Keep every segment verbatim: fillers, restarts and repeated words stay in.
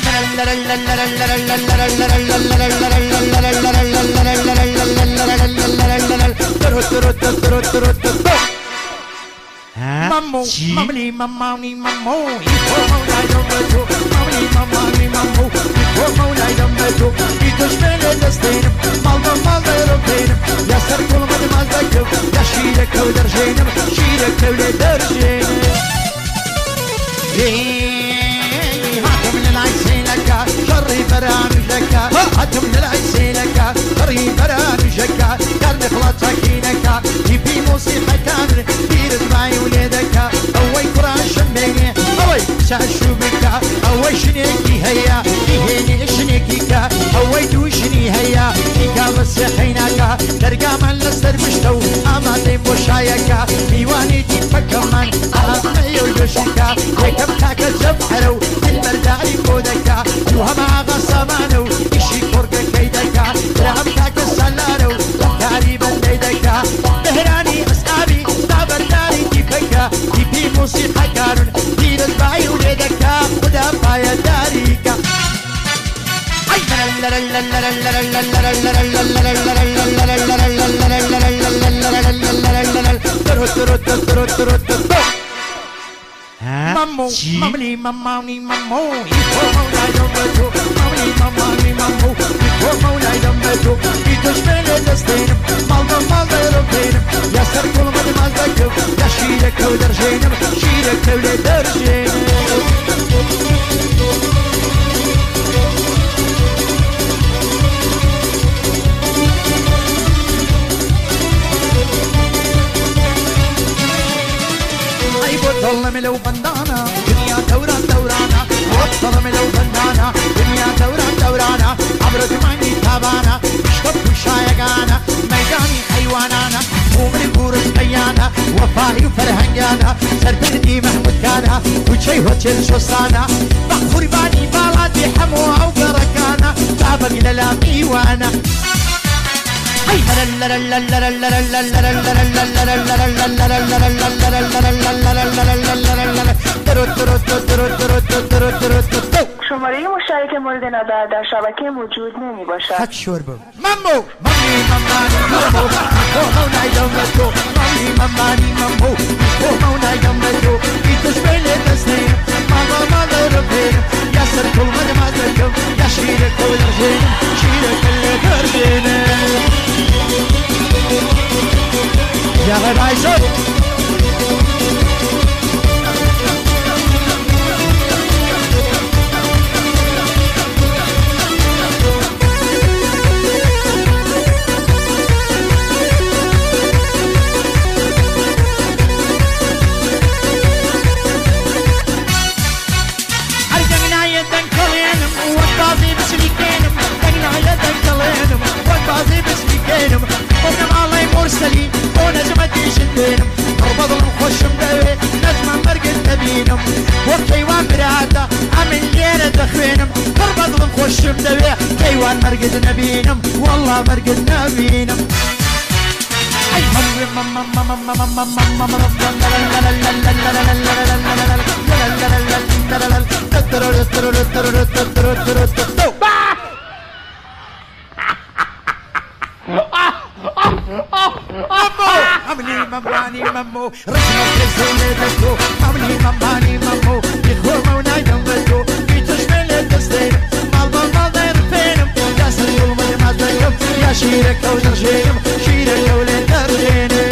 Mammo, mammy, mammy, mammo, I don't know, mammy, mammy, mammo, I don't know, it was better the stain, Malva, mother of pain, yes, I told my mother, yes, she the coder, she the coder, هاتم من العيسينك شري برامجك هاتم من العيسينك شري برامجك كرن خلاص سكينك يبي موسيقى كامل دير معي ولادك اوي كراش بيني اوي شاشو بك اوي شنيكي هيا هيني شنيكيك اوي دوشني هيا كيكا بس حينك درقا من لسر مشتو اما ديم بوشايك ميواني تفكمان اما يلوشك يكب تاكل جبحرو المرداري كودك وهما غصمانو اشي كورك كيدك رام تاكل سلارو تاريبا ليدك بهراني اصحابي دابرداري تيبك تيبي موسيقى كارون دير الباي وليدك خدا بايا داريك Mammo, mammy, mammy, mammo, I don't know, mammy, mammy, mammo, I don't know, it was better the stain, Malva, mother of pain, yes, I told my mother, yes, she the coder, she the coder, ظلم لو بندانا دنيا دوران دورانا ظلم لو بندانا دنيا دوران دورانا عبر زماني تابانا اشتب وشايقانا ميداني حيوانانا عمري بورس قيانا وفاي وفرهنجانا سربندي محمود كانا وشي وشل شوصانا بخور باني بالاتي حمو او بركانا تابق للاقي وانا شماره مشترک مورد نظر در شبکه موجود نمی باشد. حق شوربو مامو مامی مامانی مامو مامو نایدم تو مامی مامانی مامو مامو نایدم تو ایتوش بله دستیم ماما مادر بیم یا سر کل مد مادرم یا شیر کل جیم شیر کل درجیم یا غرایزو مرسلي ونجمتي شدينم ربض الخش مدوي نجمة مرقد نبينم وكيوان براتا عمل غير دخوينم ربض الخش مدوي كيوان مرقد نبينم والله مرقد نبينم اي ماما ماما ماما ماما ماما عملي مماني ممو رسمة تزولي دكو عملي مماني ممو يخور مونا ينبتو يتشمل الدستين مالبا مالدين فينم يا سيول مي مازدكم يا شيرك او درجينم شيرك او لدرجينم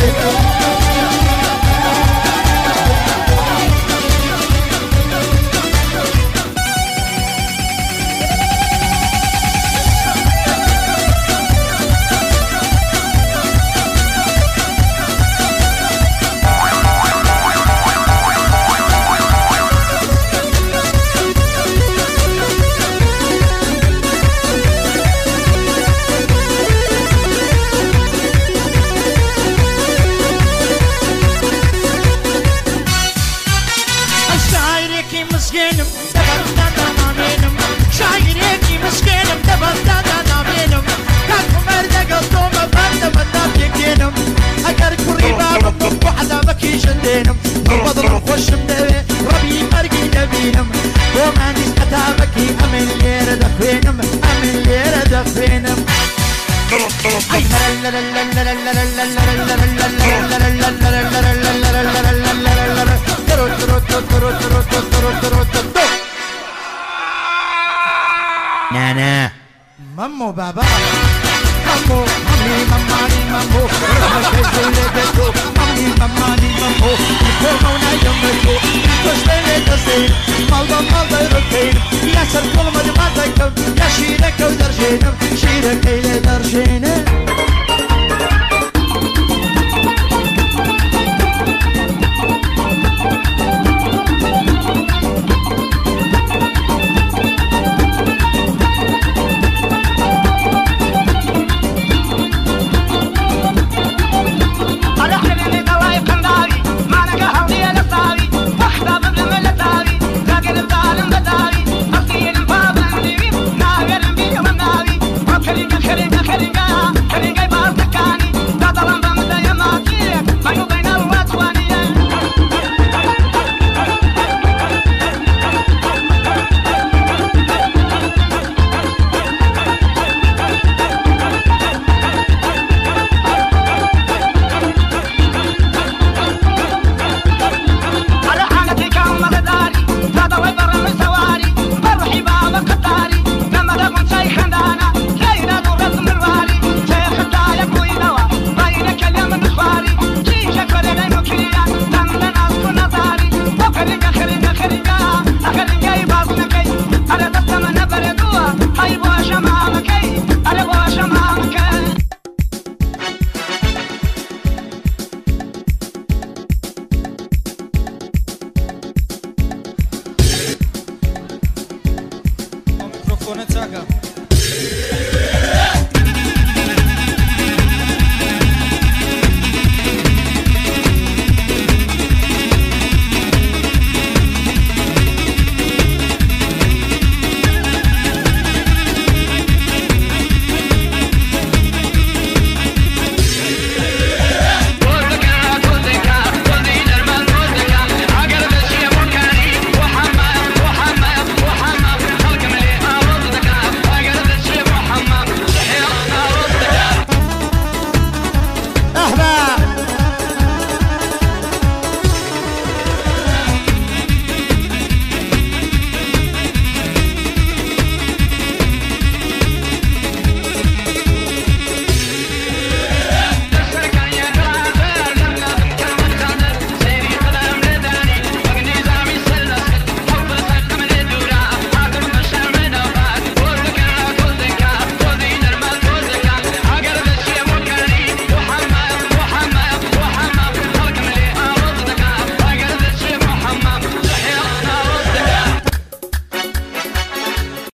ربي مرقي نبينم وما نسأتها بكي أمن نانا مامو بابا مامو مامي ماماني مامو رحمة زولدتو مامي ماماني مامو يفهمونا يمتو تسلي تسلي مالدا مالدا يركين ياسر كل ما دماتك يا شيرك ودرجينم شيرك إلى درجينم Mikrofone czeka.